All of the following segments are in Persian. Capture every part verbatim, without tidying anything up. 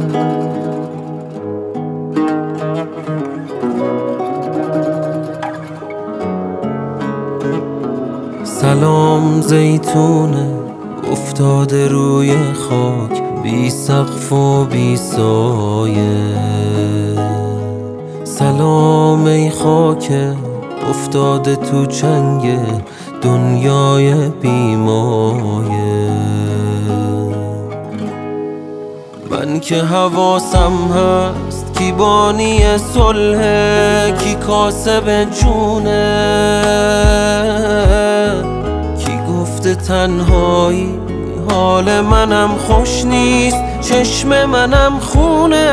سلام زیتونه افتاده روی خاک، بی سقف و بی سایه. سلام ای خاک افتاده تو چنگ دنیای بیمایه. من که حواسم هست کی بانی صلح، کی کاسب جونه، کی گفته تنهایی حال منم خوش نیست، چشم منم خونه.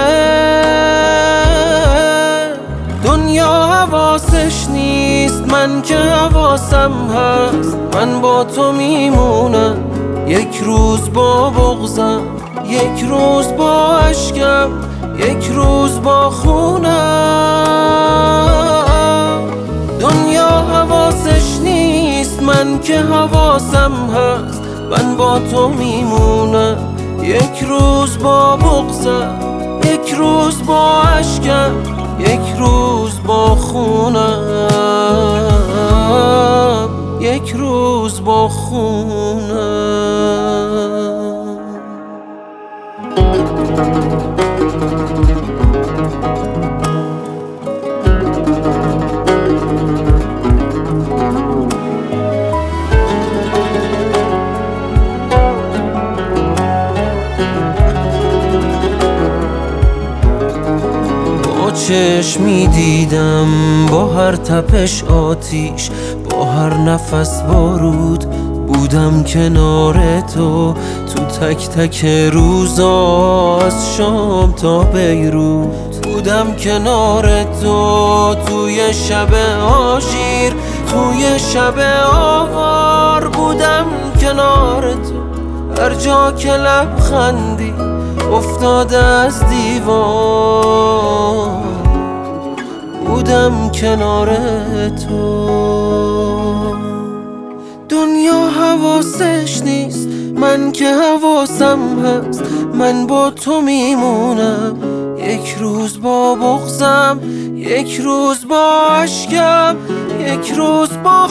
دنیا حواسش نیست، من که حواسم هست. من با تو میمونم، یک روز با بغضم، یک روز با اشکم، یک روز با خونم. دنیا حواسش نیست، من که حواسم هست. من با تو میمونم، یک روز با بغضم، یک روز با اشکم، یک روز با خونم، یک روز با خونم. چشمی دیدم با هر تپش آتیش، با هر نفس بارود. بودم کنار تو تو تک تک روزا، از شام تا بیروت. بودم کنار تو توی شب آشیر، توی شب آوار. بودم کنار تو هر جا که لبخندی افتاده از دیوار. بودم کنار تو. دنیا حواسش نیست، من که حواسم هست. من با تو میمونم، یک روز با بغضم، یک روز با اشکم، یک روز با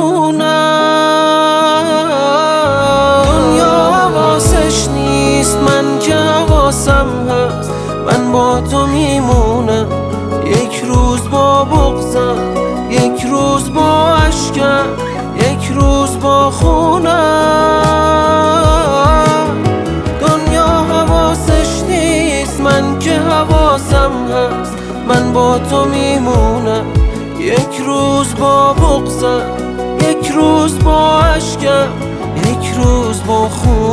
خونم. دنیا حواسش نیست، من که حواسم هست. من با تو میمونم، یک روز با بغضم، یک روز با اشکم، یک روز با خونم. دنیا حواسش نیست، من که حواسم هست. من با تو میمونم، یک روز با بغضم، یک روز با اشکم، یک روز با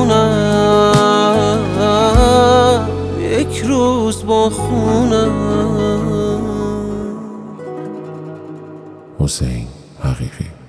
خونم، یک روز با خونم. حسین حقیقی.